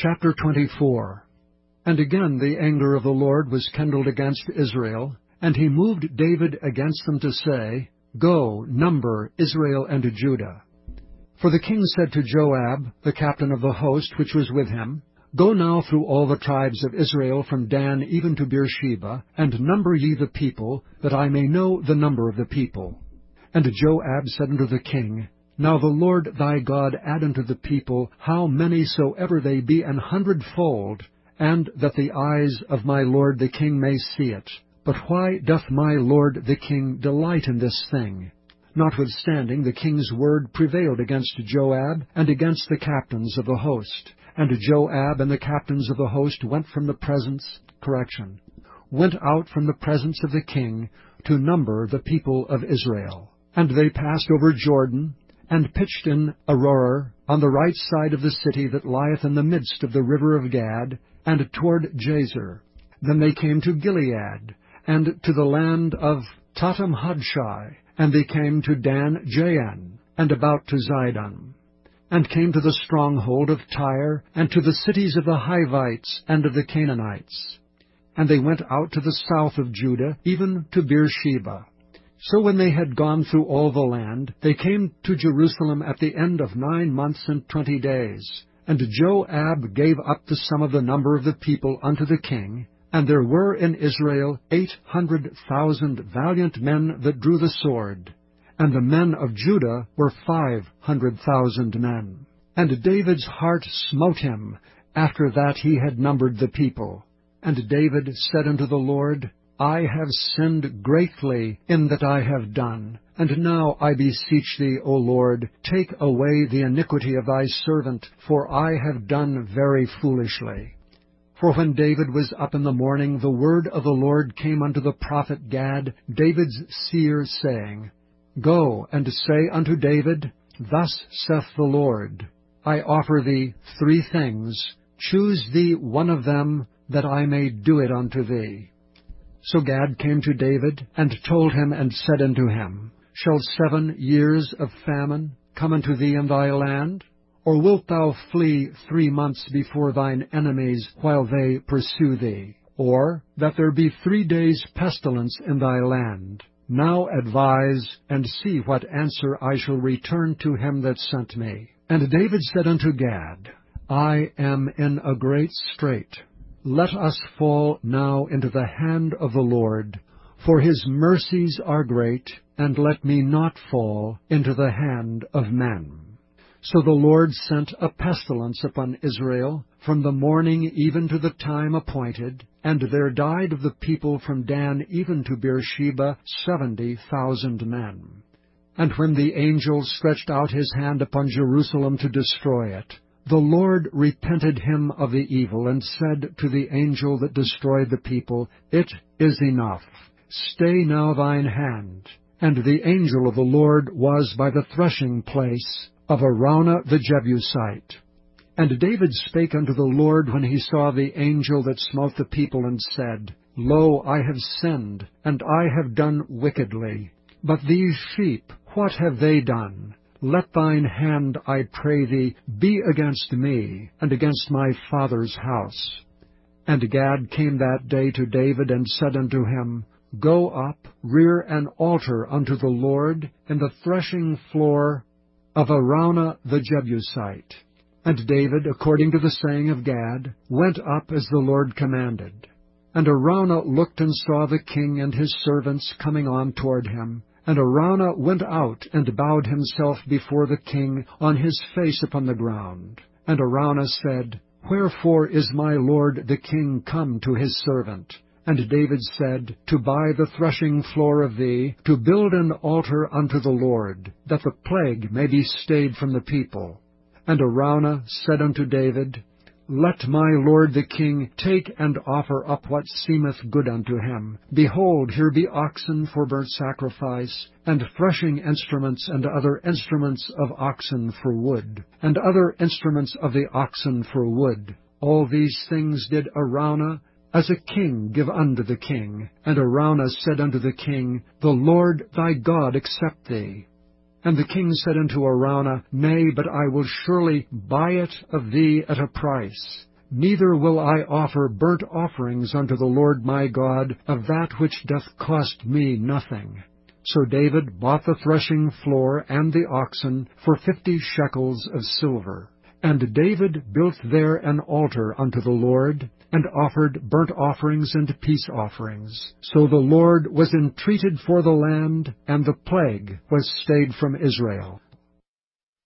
Chapter 24. And again the anger of the Lord was kindled against Israel, and he moved David against them to say, Go, number Israel and Judah. For the king said to Joab, the captain of the host which was with him, Go now through all the tribes of Israel from Dan even to Beersheba, and number ye the people, that I may know the number of the people. And Joab said unto the king, Now the Lord thy God add unto the people how many soever they be 100-fold, and that the eyes of my lord the king may see it. But why doth my lord the king delight in this thing? Notwithstanding, the king's word prevailed against Joab and against the captains of the host. And Joab and the captains of the host went out from the presence of the king to number the people of Israel. And they passed over Jordan, and pitched in Aroer, on the right side of the city that lieth in the midst of the river of Gad, and toward Jazer. Then they came to Gilead, and to the land of Tatam-Hodshai, and they came to Dan-Jaan, and about to Zidon, and came to the stronghold of Tyre, and to the cities of the Hivites and of the Canaanites. And they went out to the south of Judah, even to Beersheba. So when they had gone through all the land, they came to Jerusalem at the end of 9 months and 20 days. And Joab gave up the sum of the number of the people unto the king, and there were in Israel 800,000 valiant men that drew the sword, and the men of Judah were 500,000 men. And David's heart smote him after that he had numbered the people. And David said unto the Lord, I have sinned greatly in that I have done. And now I beseech thee, O Lord, take away the iniquity of thy servant, for I have done very foolishly. For when David was up in the morning, the word of the Lord came unto the prophet Gad, David's seer, saying, Go and say unto David, Thus saith the Lord, I offer thee 3 things. Choose thee one of them, that I may do it unto thee. So Gad came to David, and told him, and said unto him, Shall 7 years of famine come unto thee in thy land? Or wilt thou flee 3 months before thine enemies, while they pursue thee? Or that there be 3 days pestilence in thy land? Now advise, and see what answer I shall return to him that sent me. And David said unto Gad, I am in a great strait. Let us fall now into the hand of the Lord, for his mercies are great, and let me not fall into the hand of men. So the Lord sent a pestilence upon Israel from the morning even to the time appointed, and there died of the people from Dan even to Beersheba 70,000 men. And when the angel stretched out his hand upon Jerusalem to destroy it, the Lord repented him of the evil, and said to the angel that destroyed the people, It is enough. Stay now thine hand. And the angel of the Lord was by the threshing place of Araunah the Jebusite. And David spake unto the Lord when he saw the angel that smote the people, and said, Lo, I have sinned, and I have done wickedly. But these sheep, what have they done? Let thine hand, I pray thee, be against me, and against my father's house. And Gad came that day to David, and said unto him, Go up, rear an altar unto the Lord in the threshing floor of Araunah the Jebusite. And David, according to the saying of Gad, went up as the Lord commanded. And Araunah looked and saw the king and his servants coming on toward him. And Araunah went out and bowed himself before the king on his face upon the ground. And Araunah said, Wherefore is my lord the king come to his servant? And David said, To buy the threshing floor of thee, to build an altar unto the Lord, that the plague may be stayed from the people. And Araunah said unto David, Let my lord the king take and offer up what seemeth good unto him. Behold, here be oxen for burnt sacrifice, and threshing instruments, and other instruments of oxen for wood, and other instruments of the oxen for wood. All these things did Araunah as a king give unto the king. And Araunah said unto the king, The Lord thy God accept thee. And the king said unto Araunah, Nay, but I will surely buy it of thee at a price. Neither will I offer burnt offerings unto the Lord my God of that which doth cost me nothing. So David bought the threshing floor and the oxen for 50 shekels of silver. And David built there an altar unto the Lord, and offered burnt offerings and peace offerings. So the Lord was entreated for the land, and the plague was stayed from Israel.